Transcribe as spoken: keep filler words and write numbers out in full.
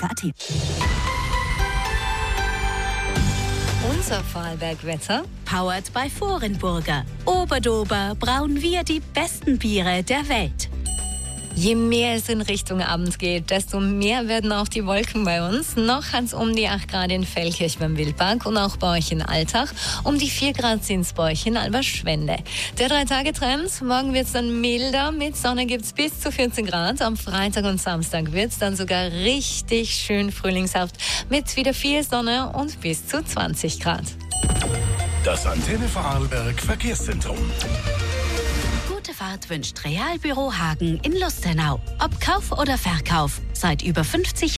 punkt a t. Unser Vorarlberg-Wetter. Powered by Vorenburger. Oberdober brauen wir die besten Biere der Welt. Je mehr es in Richtung Abend geht, desto mehr werden auch die Wolken bei uns. Noch hat es um die acht Grad in Feldkirch beim Wildpark und auch bei euch in Altach. Um die vier Grad sind es bei euch in Alberschwende. Der Drei-Tage-Trend, morgen wird es dann milder. Mit Sonne gibt es bis zu vierzehn Grad. Am Freitag und Samstag wird es dann sogar richtig schön frühlingshaft mit wieder viel Sonne und bis zu zwanzig Grad. Das Antenne Vorarlberg Verkehrszentrum. Gute Fahrt wünscht Realbüro Hagen in Lustenau. Ob Kauf oder Verkauf, seit über fünfzig